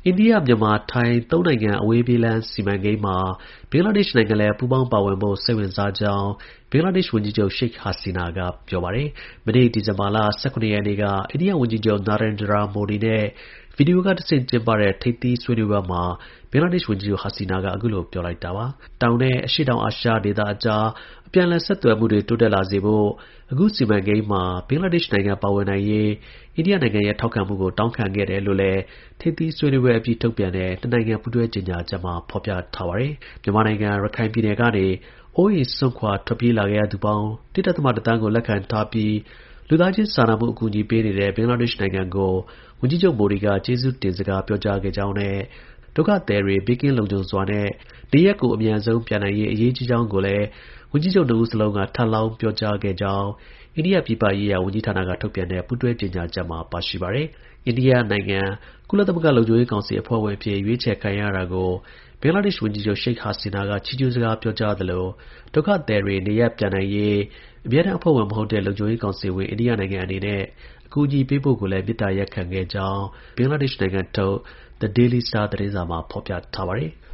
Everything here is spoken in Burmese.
အိန္ဒိယမြန်မာထိုင်းသုံးနိုင်ငံအဝေးပြေးလမ်းစီမံကိန်းမှာဘင်္ဂလားဒေ့ရှ်နိုင်ငံလည်းပူးပေါင်းပါဝင်ဖို့စိတ်ဝင်စားကြောင်းဘင်္ဂလားဒေ့ရှ်ဝန်ကြီးချုပ် Sheikh Hasina ကပြောပါတယ်။မနေ့ဒီဇင်ဘာလ 17 ရက်နေ့ကအိန္ဒိယဝန်ကြီးချုပ် Narendra Modi နဲ့ဗီဒီယိုကတဆင့်ကျင်းပတဲ့ထိပ်သီးဆွေးနွေးပွဲမှာဘင်္ဂလားဒေ့ရှ်ဝန်ကြီးချုပ် Hasina ကအခုလိုပြောလိုက်တာပါ။တောင်နဲ့အရှေ့တောင်အာရှဒေသအကြားအပြန်အလှန်ဆက်သွယ်မှုတွေတိုးတက်လာစေဖို့အခုစီမံကိန်းမှာဘင်္ဂလားဒေ့ရှ်နိုင်ငံပါဝင်နိုင်ရေးအိန္ဒိယနိုင်ငံရဲ့ထောက်ခံမှုကိုတောင်းခံခဲ့တယ်လို့လည်းထိပ်သီးဆွေးနွေးပွဲအပြီးထုတ်ပြန်တဲ့နှစ်နိုင်ငံပူးတွဲကြေညာချက်မှာဖော်ပြထားပါတယ်။မြန်မာနိုင်ငံရခိုင်ပြည်နယ်ကနေအိုးအိမ်စွန့်ခွာထွက်ပြေးလာခဲ့ရသူပေါင်း 1.1 သန်းကိုလက်ခံထားပြီးလူသားချင်းစာနာမှုအကူအညီပေးနေတဲ့ဘင်္ဂလားဒေ့ရှ်နိုင်ငံကိုဝန်ကြီးချုပ်မိုဒီကကျေးဇူးတင်စကားပြောကြားခဲ့ကြောင်းနဲ့ဒုက္ခသည်တွေဘေးကင်းလုံခြုံစွာနဲ့နေရပ်ကိုအမြန်ဆုံးပြန်နိုင်ရေးအရေးကြီးကြောင်းကိုလည်းဝန်ကြီးချုပ်နှစ်ဦးစလုံးကထပ်လောင်းပြောကြားခဲ့ကြောင်းအိန္ဒိယပြည်ပရေးရာဝန်ကြီးဌာနကထုတ်ပြန်တဲ့ပူးတွဲကြေညာချက်မှာပါရှိပါတယ်။အိန္ဒိယနိုင်ငံကုလသမဂ္ဂလုံခြုံရေးကောင်စီအဖွဲ့ဝင်အဖြစ်ရွေးချယ်ခံရတာကိုဘင်္ဂလားဒေ့ရှ်ဝန်ကြီးချုပ် Sheikh Hasina ကချီးကျူးစကားပြောကြားသလိုဒုက္ခသည်တွေနေရပ်ပြန်နိုင်ရေးအမြဲတမ်းအဖွဲ့ဝင်မဟုတ်တဲ့လုံခြုံရေးကောင်စီဝင်အိန္ဒိယနိုင်ငံအနေနဲ့အကူအညီပေးဖို့ကိုလည်းမေတ္တာရပ်ခံခဲ့ကြောင်းဘင်္ဂလားဒေ့ရှ်နိုင်ငံထုတ် The Daily Star သတင်းစာမှာဖော်ပြထားပါတယ်။